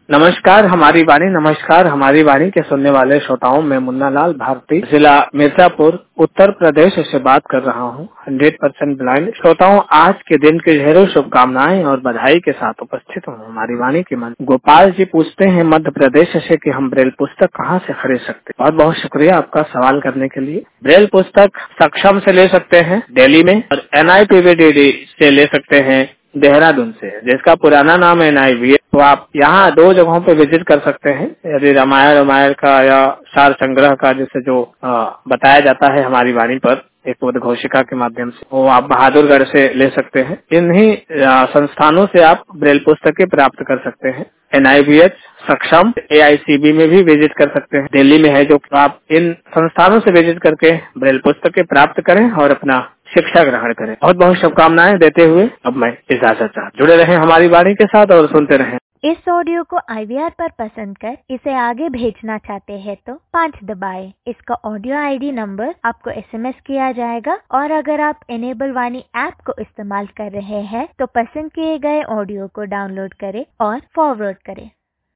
नमस्कार हमारी वाणी के सुनने वाले श्रोताओं में मुन्ना लाल भारती जिला मिर्जापुर उत्तर प्रदेश से बात कर रहा हूँ। 100% ब्लाइंड श्रोताओं, आज के दिन की ढेरों शुभकामनाएं और बधाई के साथ उपस्थित हूँ। हमारी वाणी के मन गोपाल जी पूछते हैं मध्य प्रदेश से कि हम ब्रेल पुस्तक कहाँ से खरीद सकते हैं। बहुत बहुत शुक्रिया आपका सवाल करने के लिए। ब्रेल पुस्तक सक्षम से ले सकते हैं दिल्ली में, और NIPVDD से ले सकते हैं देहरादून से, जिसका पुराना नाम है NIV। तो आप यहाँ 2 जगहों पे विजिट कर सकते हैं। यदि रामायण का या सार संग्रह का जिसे जो बताया जाता है हमारी वाणी पर एक उद्घोषिका के माध्यम से, वो आप बहादुरगढ़ से ले सकते हैं। इन्हीं संस्थानों से आप ब्रेल पुस्तकें प्राप्त कर सकते हैं। NIVH सक्षम AICB में भी विजिट कर सकते हैं, दिल्ली में है जो। आप इन संस्थानों से विजिट करके ब्रेल पुस्तकें प्राप्त करें और अपना शिक्षा ग्रहण करें। बहुत बहुत शुभकामनाएं देते हुए अब मैं इजाजत चाहता हूं। जुड़े रहें हमारी वाणी के साथ और सुनते रहें। इस ऑडियो को IVR पर पसंद कर इसे आगे भेजना चाहते हैं तो 5 दबाएं। इसका ऑडियो ID नंबर आपको SMS किया जाएगा, और अगर आप इनेबल वाणी ऐप को इस्तेमाल कर रहे हैं तो पसंद किए गए ऑडियो को डाउनलोड करें और फॉरवर्ड करें।